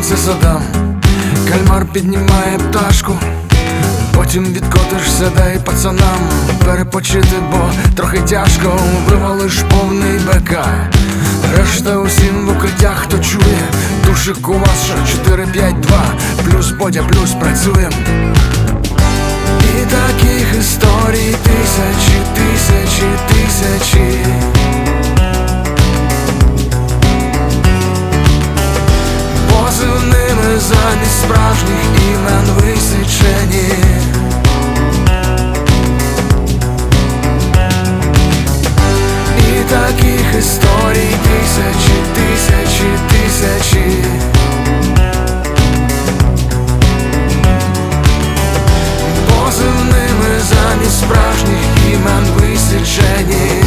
це задам. Кальмар піднімає пташку, потім відкотишся, дай пацанам перепочити, бо трохи тяжко. Вбива лиш повний БК, решта усім в укриттях, хто чує. Душик у вас що 4-5-2, плюс Бодя, плюс працюєм. І таких історій тисячі, тисячі, тисячі. Позивними замість справжніх імен висічені. І таких історій тисячі, тисячі, тисячі. Позивними замість справжніх імен висічені.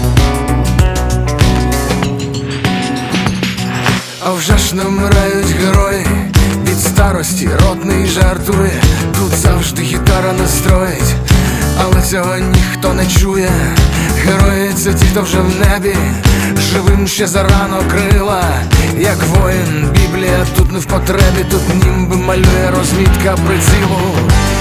А вже ж не вмирають герої від старості, ротний жартує. Тут завжди гітара настроїть, але цього ніхто не чує. Герої — це ті, хто вже в небі, живим ще зарано крила. Як воїн, Біблія тут не в потребі, тут німби малює розмітка прицілу.